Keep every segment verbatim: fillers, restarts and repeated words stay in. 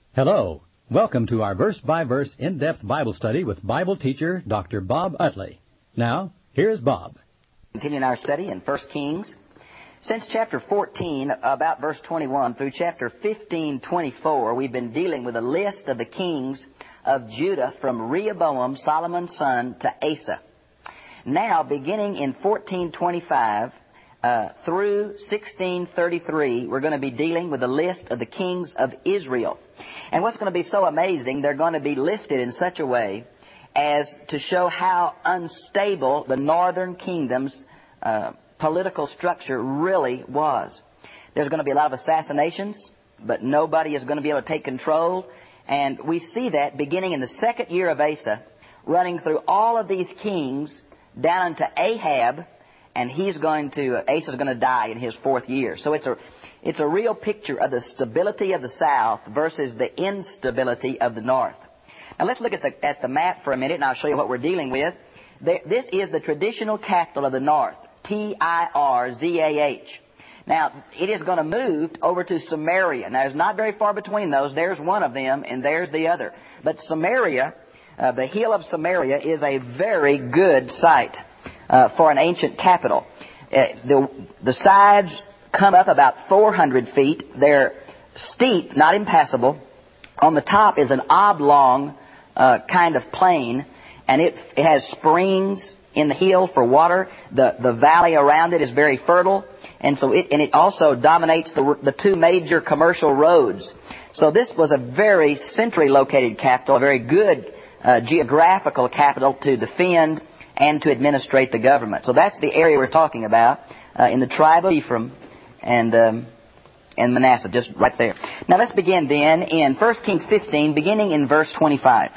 Hello. Welcome to our verse-by-verse in-depth Bible study with Bible teacher Doctor Bob Utley. Now, here's Bob. Continuing our study in First Kings. Since chapter fourteen, about verse twenty-one, through chapter fifteen twenty-four, we've been dealing with a list of the kings of Judah from Rehoboam, Solomon's son, to Asa. Now, beginning in fourteen twenty-five uh, through sixteen thirty-three, we're going to be dealing with a list of the kings of Israel. And what's going to be so amazing, they're going to be listed in such a way as to show how unstable the northern kingdom's uh, political structure really was. There's going to be a lot of assassinations, but nobody is going to be able to take control. And we see that beginning in the second year of Asa, running through all of these kings down into Ahab, and he's going to, Asa's going to die in his fourth year. So it's a It's a real picture of the stability of the south versus the instability of the north. Now let's look at the, at the map for a minute, and I'll show you what we're dealing with. There, this is the traditional capital of the north, T I R Z A H. Now, it is going to move over to Samaria. Now, there's not very far between those. There's one of them, and there's the other. But Samaria, uh, the hill of Samaria, is a very good site uh, for an ancient capital. Uh, the, the sides come up about four hundred feet. They're steep, not impassable. On the top is an oblong uh, kind of plain, and it, it has springs in the hill for water. The the valley around it is very fertile, and so it and it also dominates the the two major commercial roads. So this was a very centrally located capital, a very good uh, geographical capital to defend and to administrate the government. So that's the area we're talking about uh, in the tribe of Ephraim and um, and Manasseh, just right there. Now let's begin then in First Kings fifteen, beginning in verse twenty-five.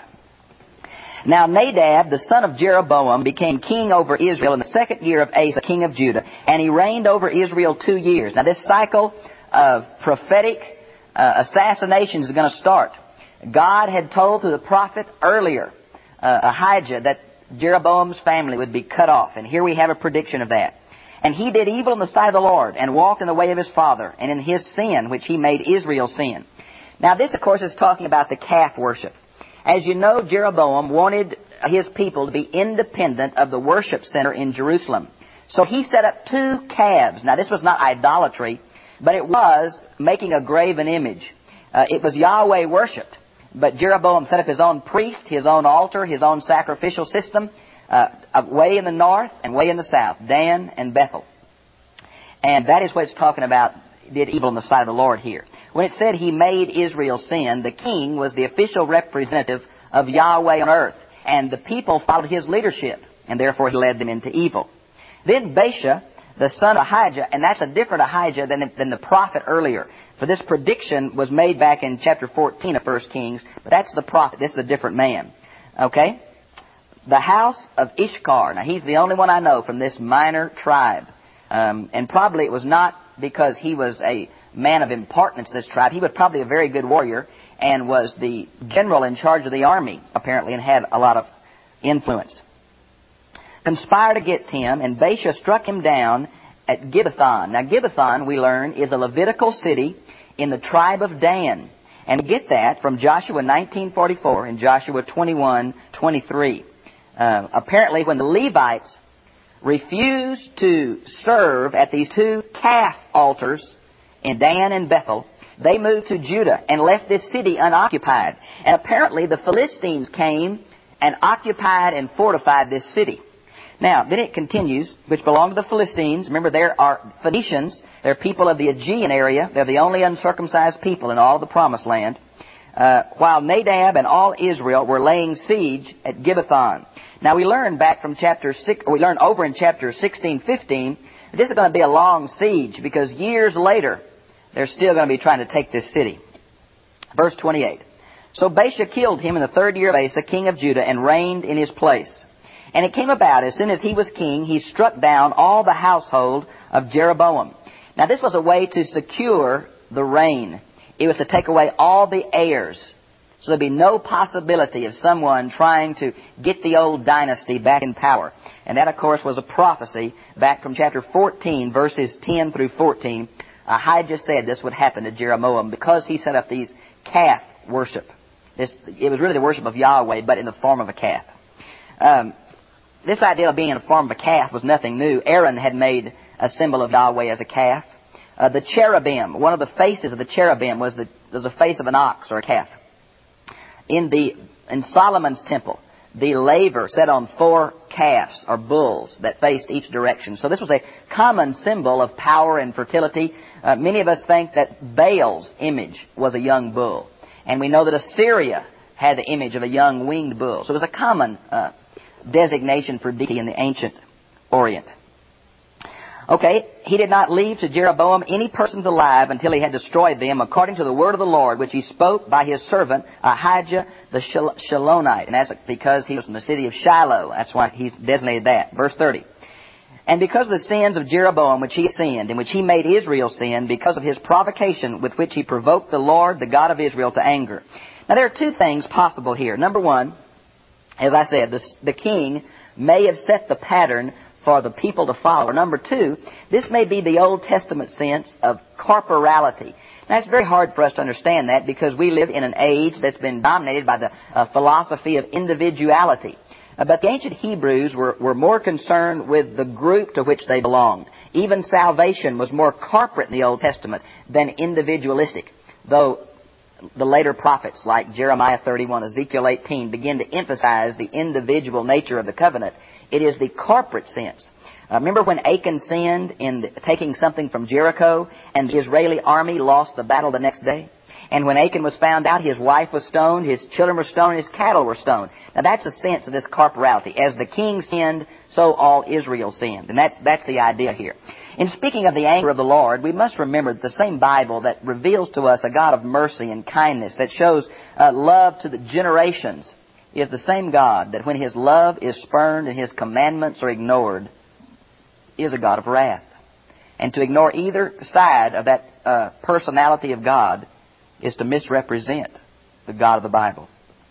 Now Nadab, the son of Jeroboam, became king over Israel in the second year of Asa, king of Judah, and he reigned over Israel two years. Now this cycle of prophetic uh, assassinations is going to start. God had told through the prophet earlier, uh, Ahijah, that Jeroboam's family would be cut off, and here we have a prediction of that. And he did evil in the sight of the Lord, and walked in the way of his father, and in his sin, which he made Israel sin. Now this, of course, is talking about the calf worship. As you know, Jeroboam wanted his people to be independent of the worship center in Jerusalem. So he set up two calves. Now this was not idolatry, but it was making a graven image. Uh, it was Yahweh worshipped. But Jeroboam set up his own priest, his own altar, his own sacrificial system, Uh, way in the north and way in the south, Dan and Bethel. And that is what it's talking about, did evil in the sight of the Lord here. When it said he made Israel sin, the king was the official representative of Yahweh on earth, and the people followed his leadership, and therefore he led them into evil. Then Baasha, the son of Ahijah, and that's a different Ahijah than the, than the prophet earlier. For this prediction was made back in chapter fourteen of First Kings, but that's the prophet. This is a different man. Okay? The house of Ishkar. Now, he's the only one I know from this minor tribe. Um, and probably it was not because he was a man of importance to this tribe. He was probably a very good warrior and was the general in charge of the army, apparently, and had a lot of influence. Conspired against him, and Baasha struck him down at Gibbethon. Now, Gibbethon, we learn, is a Levitical city in the tribe of Dan. And we get that from Joshua nineteen forty-four and Joshua twenty-one twenty-three. Uh, apparently, when the Levites refused to serve at these two calf altars in Dan and Bethel, they moved to Judah and left this city unoccupied. And apparently, the Philistines came and occupied and fortified this city. Now, then it continues, which belong to the Philistines. Remember, there are Phoenicians. They're people of the Aegean area. They're the only uncircumcised people in all the Promised Land. Uh, while Nadab and all Israel were laying siege at Gibbethon. Now we learn back from chapter six, we learn over in chapter sixteen, fifteen, that this is going to be a long siege because years later they're still going to be trying to take this city. Verse twenty-eight. So Baasha killed him in the third year of Asa, king of Judah, and reigned in his place. And it came about, as soon as he was king, he struck down all the household of Jeroboam. Now this was a way to secure the reign. It was to take away all the heirs. So there'd be no possibility of someone trying to get the old dynasty back in power. And that, of course, was a prophecy back from chapter fourteen, verses ten through fourteen. Ahijah said this would happen to Jeroboam because he set up these calf worship. This, it was really the worship of Yahweh, but in the form of a calf. Um, this idea of being in the form of a calf was nothing new. Aaron had made a symbol of Yahweh as a calf. Uh, the cherubim, one of the faces of the cherubim was the was the face of an ox or a calf. In the in Solomon's temple, the laver sat on four calves or bulls that faced each direction. So this was a common symbol of power and fertility. Uh, many of us think that Baal's image was a young bull. And we know that Assyria had the image of a young winged bull. So it was a common uh, designation for deity in the ancient Orient. Okay, he did not leave to Jeroboam any persons alive until he had destroyed them, according to the word of the Lord, which he spoke by his servant Ahijah the Shil- Shilonite. And that's because he was from the city of Shiloh. That's why he's designated that. Verse thirty. And because of the sins of Jeroboam, which he sinned, in which he made Israel sin, because of his provocation with which he provoked the Lord, the God of Israel, to anger. Now there are two things possible here. Number one, as I said, the, the king may have set the pattern for the people to follow. Number two, this may be the Old Testament sense of corporality. Now, it's very hard for us to understand that because we live in an age that's been dominated by the uh, philosophy of individuality. Uh, but the ancient Hebrews were, were more concerned with the group to which they belonged. Even salvation was more corporate in the Old Testament than individualistic, though the later prophets like Jeremiah thirty-one, Ezekiel eighteen begin to emphasize the individual nature of the covenant. It is the corporate sense. Uh, remember when Achan sinned in the, taking something from Jericho and the Israeli army lost the battle the next day? And when Achan was found out, his wife was stoned, his children were stoned, his cattle were stoned. Now that's a sense of this corporality. As the king sinned, so all Israel sinned. And that's, that's the idea here. In speaking of the anger of the Lord, we must remember that the same Bible that reveals to us a God of mercy and kindness, that shows uh, love to the generations, is the same God that when His love is spurned and His commandments are ignored, is a God of wrath. And to ignore either side of that uh, personality of God is to misrepresent the God of the Bible.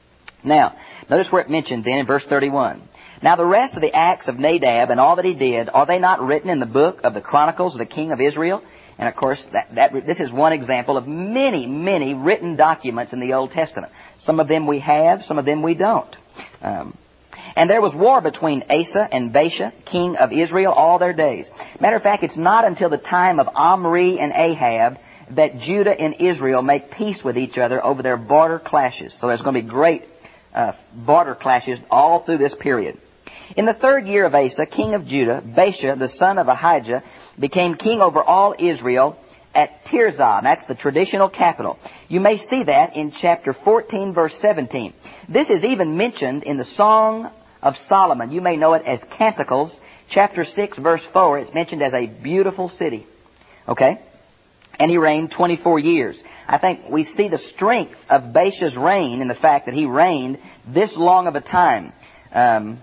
Now, notice where it mentioned then in verse thirty-one. Now the rest of the acts of Nadab and all that he did, are they not written in the book of the Chronicles of the king of Israel? And of course, that, that this is one example of many, many written documents in the Old Testament. Some of them we have, some of them we don't. Um, and there was war between Asa and Baasha, king of Israel, all their days. Matter of fact, it's not until the time of Omri and Ahab that Judah and Israel make peace with each other over their border clashes. So there's going to be great uh, border clashes all through this period. In the third year of Asa, king of Judah, Baasha, the son of Ahijah, became king over all Israel at Tirzah. That's the traditional capital. You may see that in chapter fourteen, verse seventeen. This is even mentioned in the Song of Solomon. You may know it as Canticles. Chapter six, verse four, it's mentioned as a beautiful city. Okay? And he reigned twenty-four years. I think we see the strength of Baasha's reign in the fact that he reigned this long of a time. Um,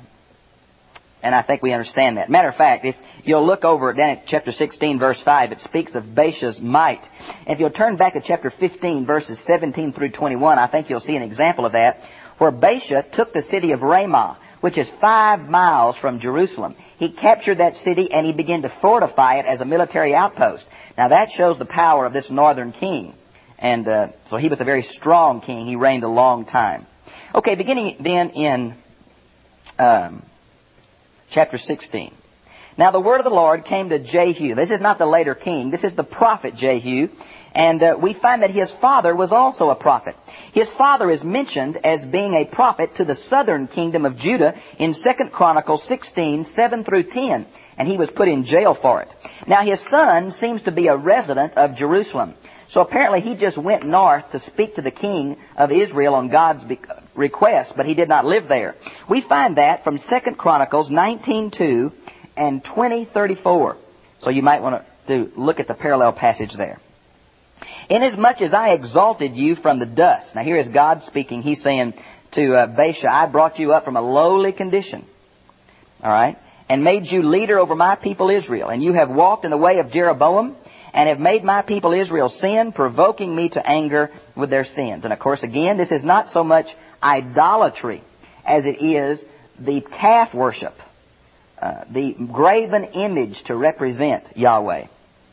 and I think we understand that. Matter of fact, if you'll look over down at chapter sixteen, verse five, it speaks of Baasha's might. And if you'll turn back to chapter fifteen, verses seventeen through twenty-one, I think you'll see an example of that, where Baasha took the city of Ramah, which is five miles from Jerusalem. He captured that city and he began to fortify it as a military outpost. Now that shows the power of this northern king. And uh, so he was a very strong king. He reigned a long time. Okay, beginning then in um, chapter sixteen. Now the word of the Lord came to Jehu. This is not the later king. This is the prophet Jehu. And uh, we find that his father was also a prophet. His father is mentioned as being a prophet to the southern kingdom of Judah in Second Chronicles sixteen, seven through ten. And he was put in jail for it. Now his son seems to be a resident of Jerusalem. So apparently he just went north to speak to the king of Israel on God's request, but he did not live there. We find that from Second Chronicles nineteen two and twenty thirty-four. So you might want to look at the parallel passage there. Inasmuch as I exalted you from the dust. Now here is God speaking. He's saying to uh, Baasha, I brought you up from a lowly condition. All right. And made you leader over my people Israel. And you have walked in the way of Jeroboam and have made my people Israel sin, provoking me to anger with their sins. And of course, again, this is not so much idolatry as it is the calf worship, uh, the graven image to represent Yahweh.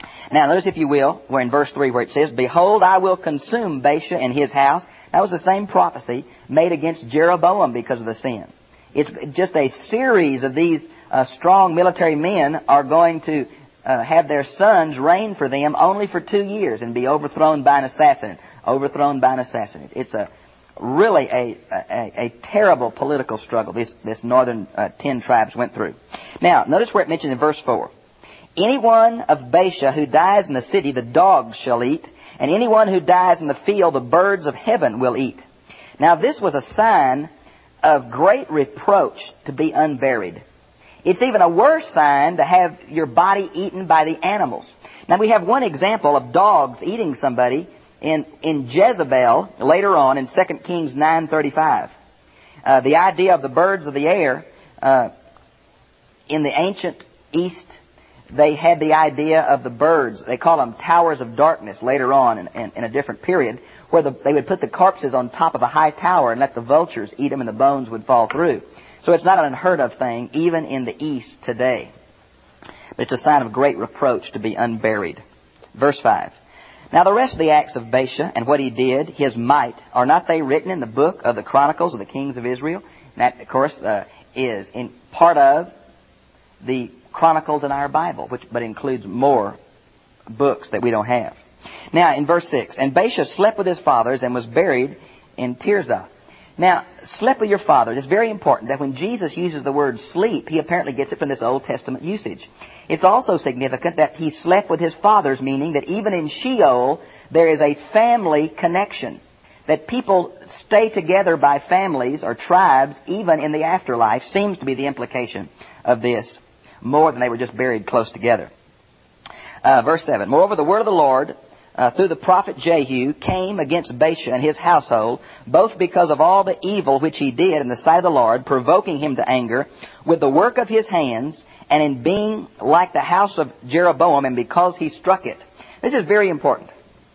Now, notice, if you will, we're in verse three where it says, Behold, I will consume Baasha and his house. That was the same prophecy made against Jeroboam because of the sin. It's just a series of these uh, strong military men are going to uh, have their sons reign for them only for two years and be overthrown by an assassin. Overthrown by an assassin. It's a really a, a, a terrible political struggle this, this northern uh, ten tribes went through. Now, notice where it mentions in verse four. Anyone of Baasha who dies in the city, the dogs shall eat, and anyone who dies in the field, the birds of heaven will eat. Now, this was a sign of great reproach to be unburied. It's even a worse sign to have your body eaten by the animals. Now, we have one example of dogs eating somebody in, in Jezebel later on in Second Kings nine thirty-five. Uh, the idea of the birds of the air uh, in the ancient East, they had the idea of the birds. They call them towers of darkness later on in, in, in a different period, where the, they would put the corpses on top of a high tower and let the vultures eat them and the bones would fall through. So it's not an unheard of thing, even in the East today. But it's a sign of great reproach to be unburied. Verse five. Now the rest of the acts of Baasha and what he did, his might, are not they written in the book of the Chronicles of the Kings of Israel? And that, of course, uh, is in part of the Chronicles in our Bible, which but includes more books that we don't have. Now, in verse six, and Baasha slept with his fathers and was buried in Tirzah. Now, slept with your fathers. It's very important that when Jesus uses the word sleep, he apparently gets it from this Old Testament usage. It's also significant that he slept with his fathers, meaning that even in Sheol, there is a family connection. That people stay together by families or tribes, even in the afterlife, seems to be the implication of this, more than they were just buried close together. Uh, verse seven, Moreover, the word of the Lord uh, through the prophet Jehu came against Baasha and his household, both because of all the evil which he did in the sight of the Lord, provoking him to anger, with the work of his hands, and in being like the house of Jeroboam, and because he struck it. This is very important.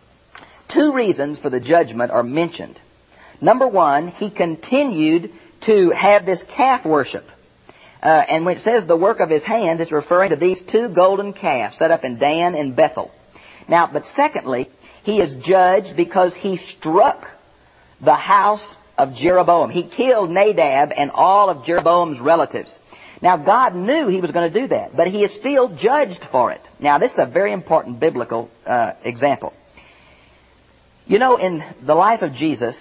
Two reasons for the judgment are mentioned. Number one, he continued to have this calf worship. Uh, and when it says the work of his hands, it's referring to these two golden calves set up in Dan and Bethel. Now, but secondly, he is judged because he struck the house of Jeroboam. He killed Nadab and all of Jeroboam's relatives. Now, God knew he was going to do that, but he is still judged for it. Now, this is a very important biblical uh, example. You know, in the life of Jesus,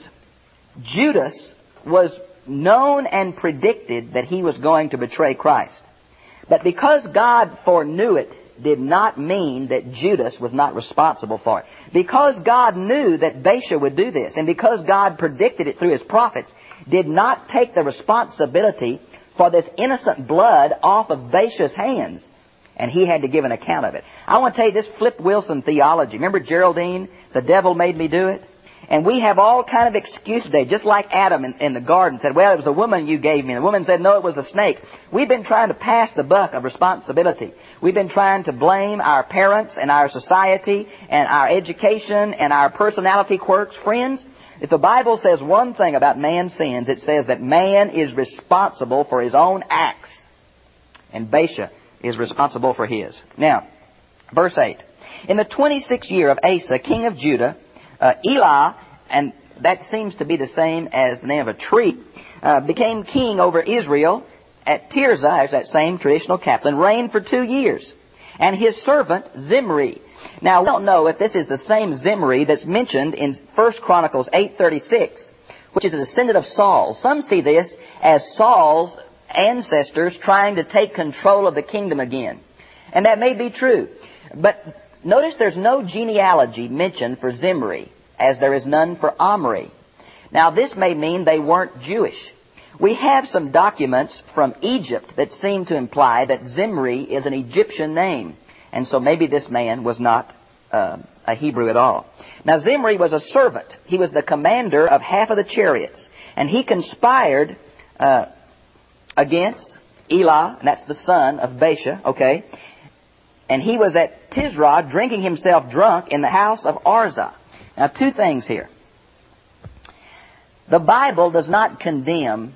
Judas was known and predicted that he was going to betray Christ. But because God foreknew it, did not mean that Judas was not responsible for it. Because God knew that Baasha would do this, and because God predicted it through his prophets, did not take the responsibility for this innocent blood off of Baasha's hands. And he had to give an account of it. I want to tell you this Flip Wilson theology. Remember Geraldine? The devil made me do it. And we have all kind of excuses today, just like Adam in, in the garden said, well, it was a woman you gave me. And the woman said, no, it was the snake. We've been trying to pass the buck of responsibility. We've been trying to blame our parents and our society and our education and our personality quirks. Friends, if the Bible says one thing about man's sins, it says that man is responsible for his own acts. And Baasha is responsible for his. Now, verse eight. In the twenty-sixth year of Asa, king of Judah, Uh, Elah, and that seems to be the same as the name of a tree, uh, became king over Israel at Tirzah, as that same traditional captain, reigned for two years. And his servant Zimri. Now, we don't know if this is the same Zimri that's mentioned in First Chronicles eight thirty-six, which is a descendant of Saul. Some see this as Saul's ancestors trying to take control of the kingdom again. And that may be true. But notice there's no genealogy mentioned for Zimri, as there is none for Omri. Now, this may mean they weren't Jewish. We have some documents from Egypt that seem to imply that Zimri is an Egyptian name. And so maybe this man was not uh, a Hebrew at all. Now, Zimri was a servant. He was the commander of half of the chariots. And he conspired uh, against Elah, and that's the son of Baasha, okay? And he was at Tirzah drinking himself drunk in the house of Arzah. Now, two things here. The Bible does not condemn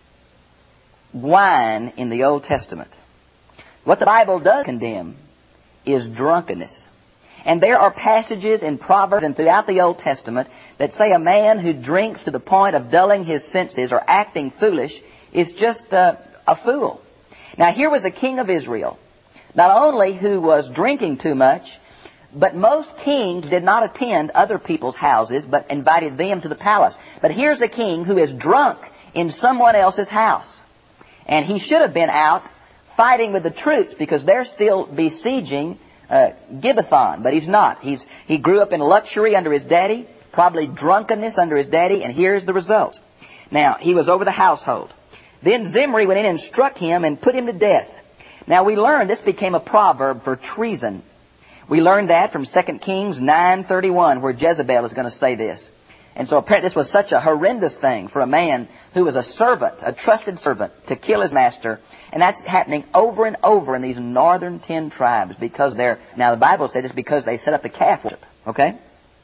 wine in the Old Testament. What the Bible does condemn is drunkenness. And there are passages in Proverbs and throughout the Old Testament that say a man who drinks to the point of dulling his senses or acting foolish is just a, a fool. Now here was a king of Israel, not only who was drinking too much, but most kings did not attend other people's houses, but invited them to the palace. But here's a king who is drunk in someone else's house. And he should have been out fighting with the troops because they're still besieging uh, Gibbethon. But he's not. He's, he grew up in luxury under his daddy, probably drunkenness under his daddy, and here's the result. Now, he was over the household. Then Zimri went in and struck him and put him to death. Now, we learned this became a proverb for treason. We learned that from Second Kings nine thirty-one, where Jezebel is going to say this. And so apparently this was such a horrendous thing for a man who was a servant, a trusted servant, to kill his master. And that's happening over and over in these northern ten tribes because they're, now the Bible says it's because they set up the calf worship. Okay?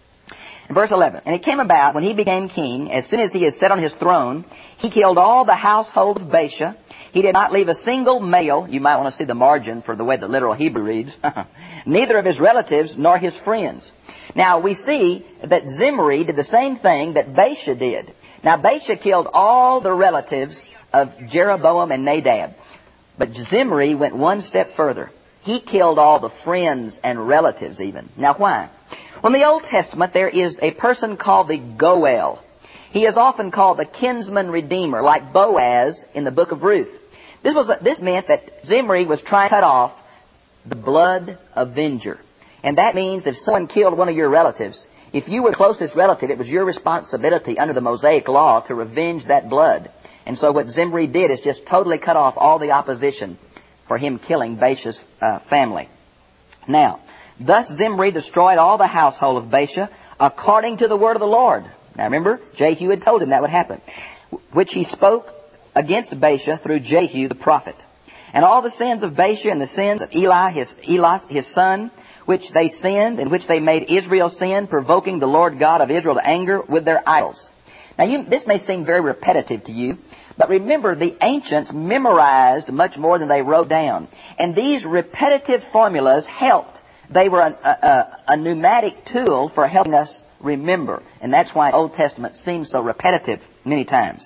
In verse eleven, and it came about when he became king, as soon as he had sat on his throne, he killed all the household of Baasha. He did not leave a single male. You might want to see the margin for the way the literal Hebrew reads. Neither of his relatives nor his friends. Now we see that Zimri did the same thing that Baasha did. Now Baasha killed all the relatives of Jeroboam and Nadab. But Zimri went one step further. He killed all the friends and relatives even. Now why? Well, in the Old Testament there is a person called the Goel. He is often called the kinsman redeemer, like Boaz in the book of Ruth. This was this meant that Zimri was trying to cut off the blood avenger. And that means if someone killed one of your relatives, if you were the closest relative, it was your responsibility under the Mosaic law to revenge that blood. And so what Zimri did is just totally cut off all the opposition for him killing Baasha's uh, family. Now, thus Zimri destroyed all the household of Baasha according to the word of the Lord. Now remember, Jehu had told him that would happen, which he spoke against Baasha through Jehu the prophet. And all the sins of Baasha and the sins of Eli, his, Elos, his son, which they sinned, and which they made Israel sin, provoking the Lord God of Israel to anger with their idols. Now you, this may seem very repetitive to you, but remember the ancients memorized much more than they wrote down. And these repetitive formulas helped. They were a, a, a pneumatic tool for helping us remember. And that's why the Old Testament seems so repetitive many times.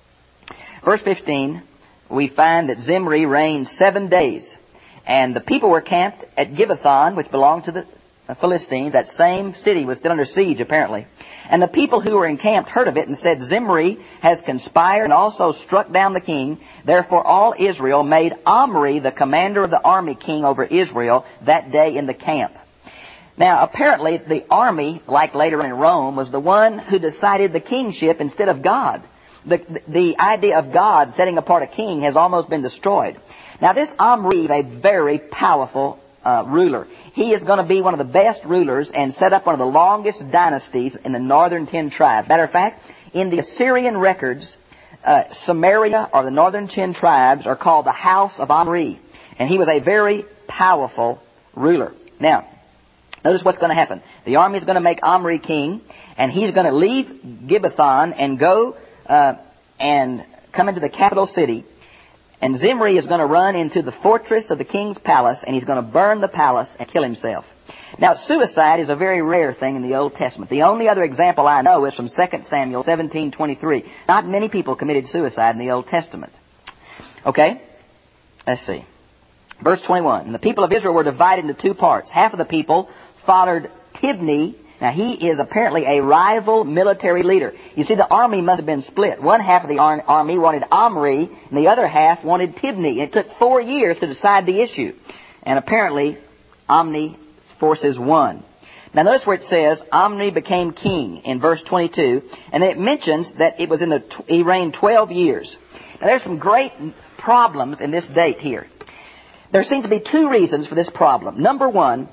Verse fifteen, we find that Zimri reigned seven days. And the people were camped at Gibbethon, which belonged to the Philistines. That same city was still under siege, apparently. And the people who were encamped heard of it and said, Zimri has conspired and also struck down the king. Therefore all Israel made Omri the commander of the army king over Israel that day in the camp. Now, apparently the army, like later in Rome, was the one who decided the kingship instead of God. The, the idea of God setting apart a king has almost been destroyed. Now, this Omri is a very powerful uh, ruler. He is going to be one of the best rulers and set up one of the longest dynasties in the northern ten tribes. Matter of fact, in the Assyrian records, uh, Samaria or the northern ten tribes are called the house of Omri. And he was a very powerful ruler. Now, notice what's going to happen. The army is going to make Omri king, and he's going to leave Gibbethon and go uh, and come into the capital city. And Zimri is going to run into the fortress of the king's palace, and he's going to burn the palace and kill himself. Now, suicide is a very rare thing in the Old Testament. The only other example I know is from Second Samuel seventeen twenty-three. Not many people committed suicide in the Old Testament. Okay? Let's see. Verse twenty-one. And the people of Israel were divided into two parts. Half of the people followed Tibni. Now, he is apparently a rival military leader. You see, the army must have been split. One half of the ar- army wanted Omri, and the other half wanted Tibni. It took four years to decide the issue. And apparently, Omni's forces won. Now, notice where it says, Omri became king in verse twenty-two. And then it mentions that it was in the he reigned twelve years. Now, there's some great problems in this date here. There seem to be two reasons for this problem. Number one,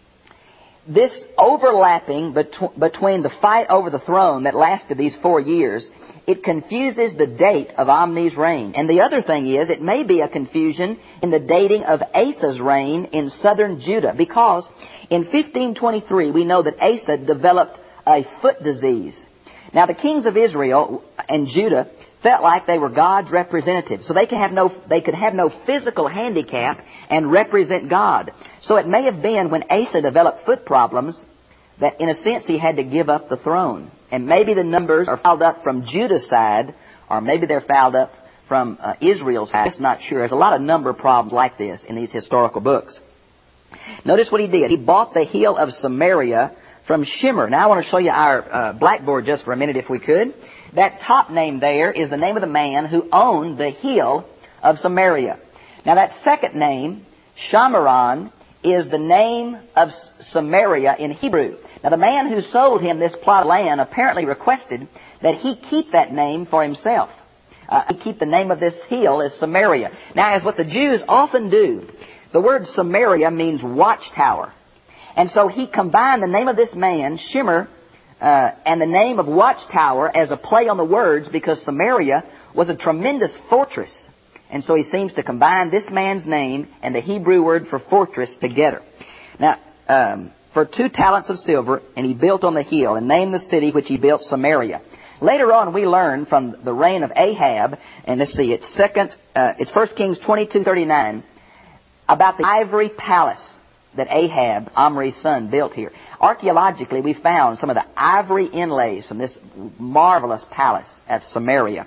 this overlapping bet- between the fight over the throne that lasted these four years, it confuses the date of Omni's reign. And the other thing is, it may be a confusion in the dating of Asa's reign in southern Judah. Because in fifteen twenty-three, we know that Asa developed a foot disease. Now, the kings of Israel and Judah felt like they were God's representatives. So they could have no, they could have no physical handicap and represent God. So it may have been when Asa developed foot problems that in a sense he had to give up the throne. And maybe the numbers are fouled up from Judah's side, or maybe they're fouled up from uh, Israel's side. I'm just not sure. There's a lot of number problems like this in these historical books. Notice what he did. He bought the hill of Samaria from Shimmer. Now I want to show you our uh, blackboard just for a minute if we could. That top name there is the name of the man who owned the hill of Samaria. Now that second name, Shamaron, is the name of Samaria in Hebrew. Now the man who sold him this plot of land apparently requested that he keep that name for himself. Uh, he keep the name of this hill as Samaria. Now as what the Jews often do, the word Samaria means watchtower. And so he combined the name of this man, Shimmer, uh, and the name of watchtower as a play on the words because Samaria was a tremendous fortress. And so he seems to combine this man's name and the Hebrew word for fortress together. Now, um, for two talents of silver, and he built on the hill and named the city which he built Samaria. Later on, we learn from the reign of Ahab, and let's see, it's second, uh, it's First Kings twenty-two thirty-nine, about the ivory palace that Ahab, Omri's son, built here. Archaeologically, we found some of the ivory inlays from this marvelous palace at Samaria.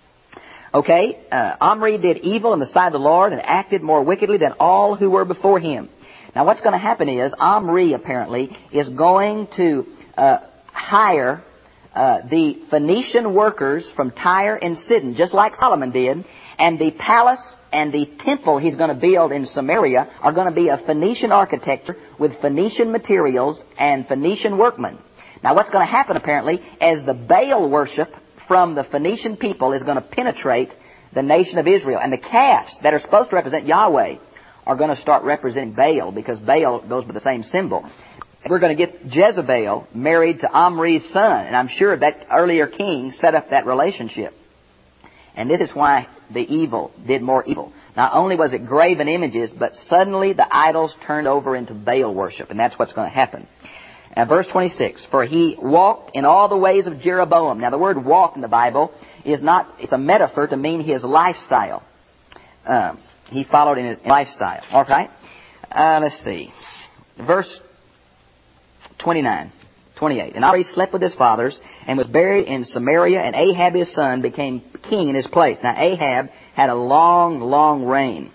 Okay, uh, Omri did evil in the sight of the Lord and acted more wickedly than all who were before him. Now what's going to happen is Omri apparently is going to uh, hire uh, the Phoenician workers from Tyre and Sidon, just like Solomon did, and the palace and the temple he's going to build in Samaria are going to be a Phoenician architecture with Phoenician materials and Phoenician workmen. Now what's going to happen apparently as the Baal worship from the Phoenician people is going to penetrate the nation of Israel. And the calves that are supposed to represent Yahweh are going to start representing Baal because Baal goes by the same symbol. We're going to get Jezebel married to Omri's son. And I'm sure that earlier king set up that relationship. And this is why the evil did more evil. Not only was it graven images, but suddenly the idols turned over into Baal worship. And that's what's going to happen. Now, verse twenty-six, for he walked in all the ways of Jeroboam. Now, the word walk in the Bible is not, it's a metaphor to mean his lifestyle. Um, he followed in his lifestyle. All right? Uh, let's see. Verse twenty-nine, twenty-eight. And Omri slept with his fathers and was buried in Samaria, and Ahab his son became king in his place. Now, Ahab had a long, long reign.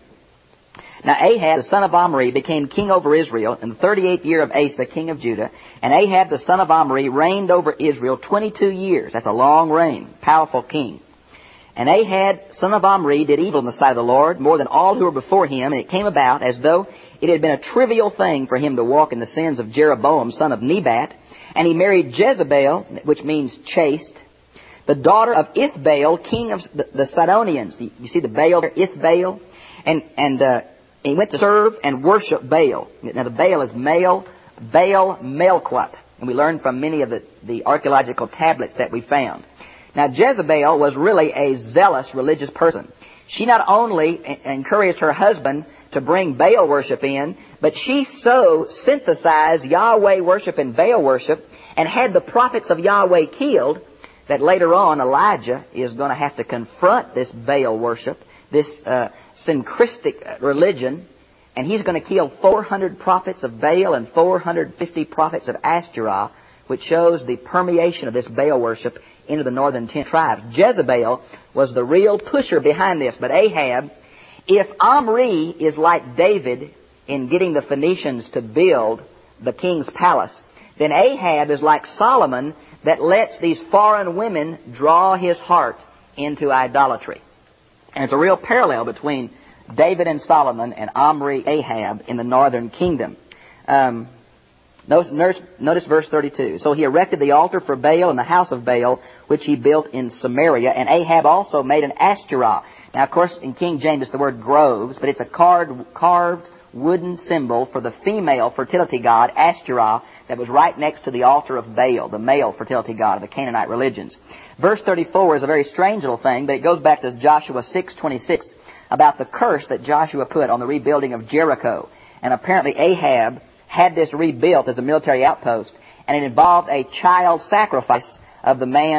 Now Ahab, the son of Omri, became king over Israel in the thirty-eighth year of Asa, king of Judah. And Ahab, the son of Omri, reigned over Israel twenty-two years. That's a long reign. Powerful king. And Ahab, son of Omri, did evil in the sight of the Lord, more than all who were before him. And it came about as though it had been a trivial thing for him to walk in the sins of Jeroboam, son of Nebat. And he married Jezebel, which means chaste, the daughter of Ithbaal, king of the, the Sidonians. You, you see the Baal there, Ithbaal? And, and, uh, he went to serve and worship Baal. Now the Baal is male, Baal Melquat. And we learned from many of the, the archaeological tablets that we found. Now Jezebel was really a zealous religious person. She not only encouraged her husband to bring Baal worship in, but she so synthesized Yahweh worship and Baal worship and had the prophets of Yahweh killed that later on Elijah is going to have to confront this Baal worship, this uh, syncretic religion, and he's going to kill four hundred prophets of Baal and four hundred fifty prophets of Ashtoreth, which shows the permeation of this Baal worship into the northern ten tribes. Jezebel was the real pusher behind this, but Ahab, if Omri is like David in getting the Phoenicians to build the king's palace, then Ahab is like Solomon that lets these foreign women draw his heart into idolatry. And it's a real parallel between David and Solomon and Omri, Ahab in the northern kingdom. Um, notice, notice verse thirty-two. So he erected the altar for Baal in the house of Baal, which he built in Samaria. And Ahab also made an Ashtoreth. Now, of course, in King James it's the word groves, but it's a carved, carved wooden symbol for the female fertility god, Ashtoreth, that was right next to the altar of Baal, the male fertility god of the Canaanite religions. Verse thirty-four is a very strange little thing, but it goes back to Joshua six twenty-six about the curse that Joshua put on the rebuilding of Jericho. And apparently Ahab had this rebuilt as a military outpost, and it involved a child sacrifice of the man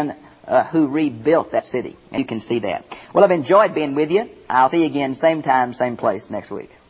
uh, who rebuilt that city. And you can see that. Well, I've enjoyed being with you. I'll see you again same time, same place next week.